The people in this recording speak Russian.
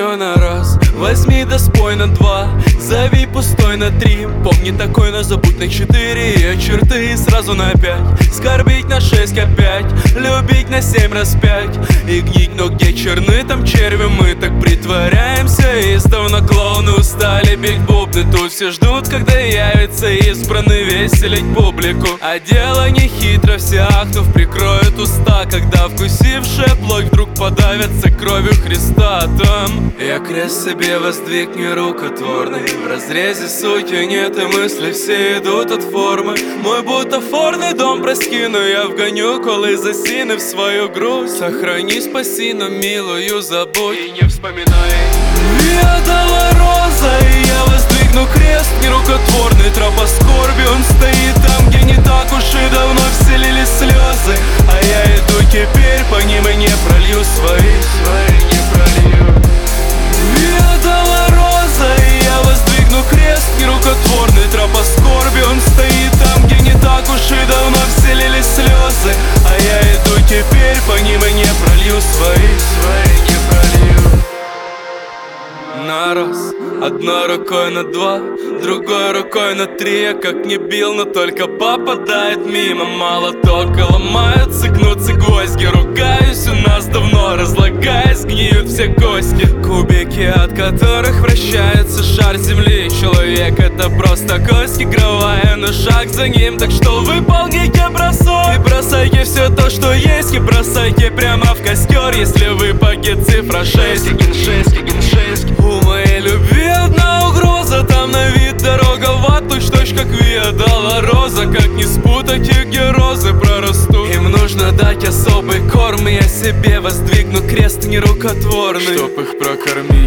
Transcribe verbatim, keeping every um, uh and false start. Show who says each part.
Speaker 1: все на раз. Возьми да спой на два, зови пустой на три. Помни такой, но забудь на четыре. И черты сразу на пять. Скорбить на шесть опять, любить на семь раз пять. И гнить, но где черны, там черви. Мы так притворяемся издавна. Клоуны устали бить бубны. Тут все ждут, когда явится избранный веселить публику. А дело не хитро, все ахнув прикроют уста, когда вкусившая плоть вдруг подавится кровью Христа. Там я крест себе воздвиг нерукотворный. В разрезе сути нет и мысли все идут от формы. Мой бутафорный дом прости, но я вгоню колы засины в свою грудь. Сохрани, спаси, но милую забудь и не вспоминай. Виа Долороса, и я воздвигну крест нерукотворный. Тропа скорби, он стоит там, где не так уж и давно вселились слезы. А я иду теперь по ним и не пролью свои, свои не пролью. Виа Долороса, и я воздвигну крест нерукотворный. Тропа скорби, он стоит там, где не так уж и давно вселились слезы. А я иду теперь по ним и не пролью свои, свои не пролью. На раз, одной рукой на два, другой рукой на три. Я как не бил, но только попадает мимо. Молоток и ломаются, гнутся гвозди. Ругаюсь, у нас давно разлагаясь, гниют все кости. Кубики, от которых вращается шар земли. Человек это просто кость игровая, но шаг за ним. Так что выполните бросок и бросайте все то, что есть. И бросайте прямо в костер, если выпадет цифра шесть. Кигин шесть, кигин шесть. У моей любви одна угроза, там на вид дорога в ад, точь-точь как Виа Долороса. Как не спутать их, где розы прорастут. Им нужно дать особый корм, и я себе воздвигну крест нерукотворный, чтоб их прокормить.